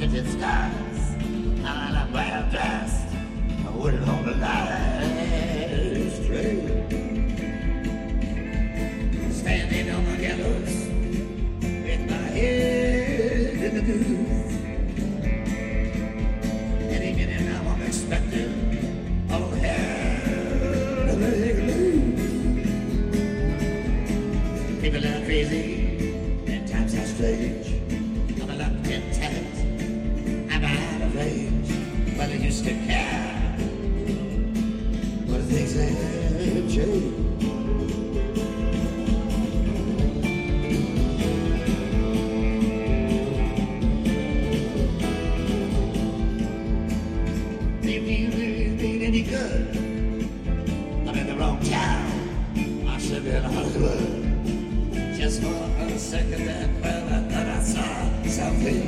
tinted skies, and I'm well dressed, wooden on the last trail. Standing on the gallows with my head in the news. Any minute now I'm expecting all hell to break loose. People are crazy and times are strange. I'm a locked in tight, I'm out of range. Well, I used to care, but things have changed. Any good? I'm in the wrong town. I should be in Hollywood. Just for a second there, well, I thought I saw something.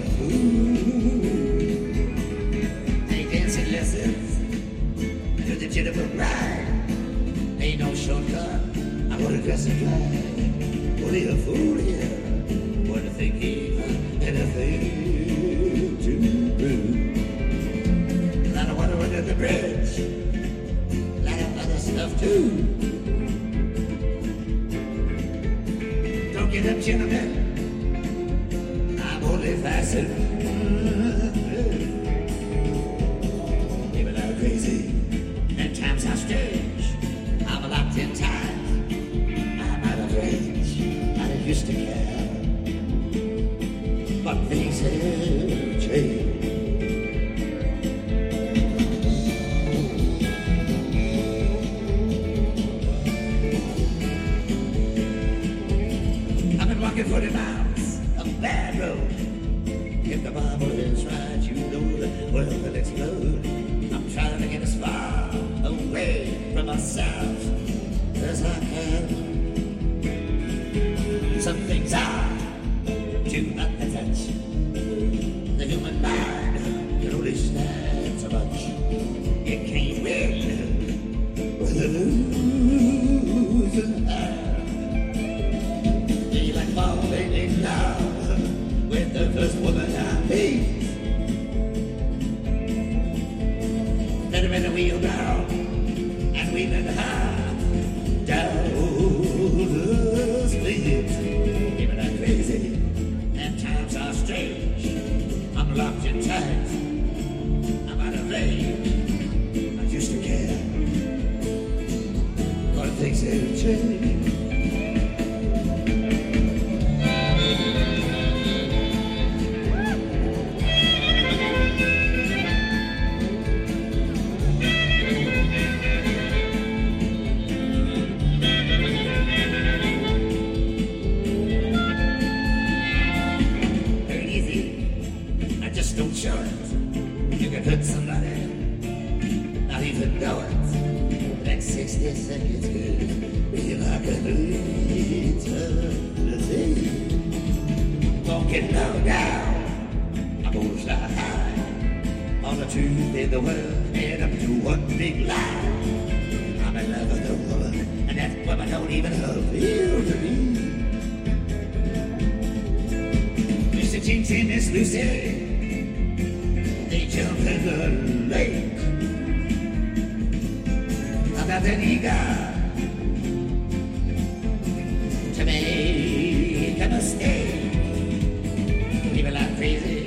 Ooh. Ain't dancing lessons to the Jennifer ride. Ain't no shortcut. I wanna dress and drive. Only a fool here. Wanna think even anything to do. I don't wanna run to the bridge. Stuff too. Don't get up, gentlemen. I'm only fastened. People are crazy and times are strange. I'm locked in time. I'm out of range. I used to care, but things have changed. Walking 40 miles of bad road. If the Bible is right, you know the world will explode. I'm trying to get as far away from myself as I can. Some things are too much to touch. The human mind can only stand so much. It can't win with a losing hand. Falling in love with the first woman I meet. Let her in the wheel down and we let her down the street. People are crazy and times are strange. I'm locked in tight. I'm out of range. I used to care, but things have changed. Don't show it. You can hurt somebody, not even know it. Next 60 seconds could be like an eternity. Don't get low down. I'm gonna fly high on the truth in the world and up to one big lie. I'm in love with a woman, and that woman don't even feel to me. Mr. Jinx and Miss Lucy, they jump in the lake. I'm not an eager to make a mistake. People are crazy